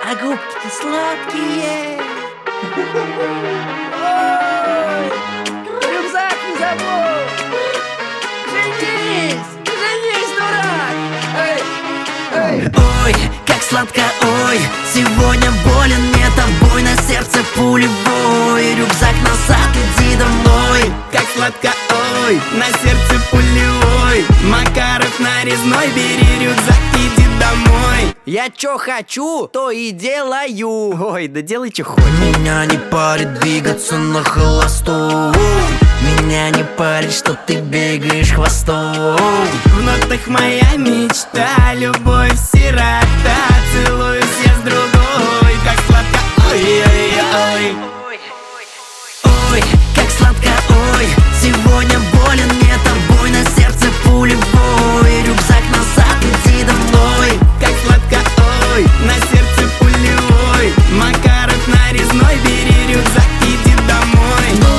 а губки-то сладкие. Ой, рюкзак не забудь! Женись! Женись, дурак! Эй! Ой, как сладко, ой, сегодня болен мне тобой, на сердце пулевой. Рюкзак назад, иди домой. Как сладко, ой, на сердце пулевой. Макаров нарезной, бери рюкзак, иди домой. Я чё хочу, то и делаю. Ой, да делай чё хочешь. Меня не парит двигаться на холостую. Меня не парит, что ты бегаешь хвостом. В нотах моя мечта, любовь сирота. Целуюсь я с другой, как сладко, ой-ой-ой. Ой, как сладко, ой, сегодня болен мне тобой, на сердце пулевой. Рюкзак назад, иди домой. Как сладко, ой, на сердце пулевой. Макаров нарезной, бери рюкзак, иди домой.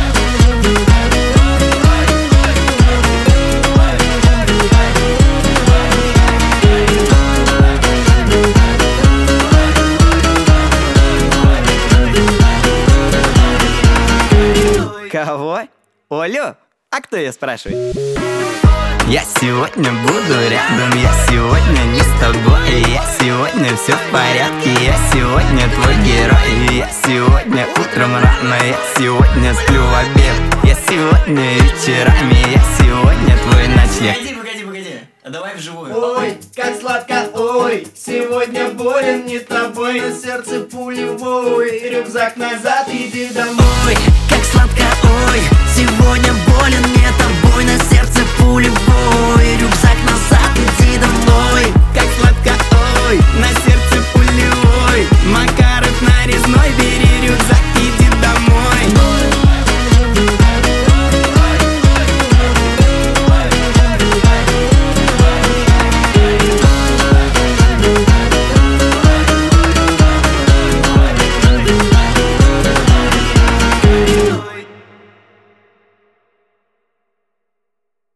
Кого? Олю? А кто ее спрашивает? Я сегодня буду рядом, я сегодня не с тобой. Я сегодня все в порядке, я сегодня твой герой. Я сегодня утром рано, я сегодня сплю в обед. Я сегодня вечерами, я сегодня твой ночлег. Погоди, а давай вживую. Ой, как сладко, ой, сегодня болен не тобой, на сердце пулевой. Рюкзак назад, иди домой. Ой, как сладко, ой, сегодня болен мне тобой, на сердце пулевой.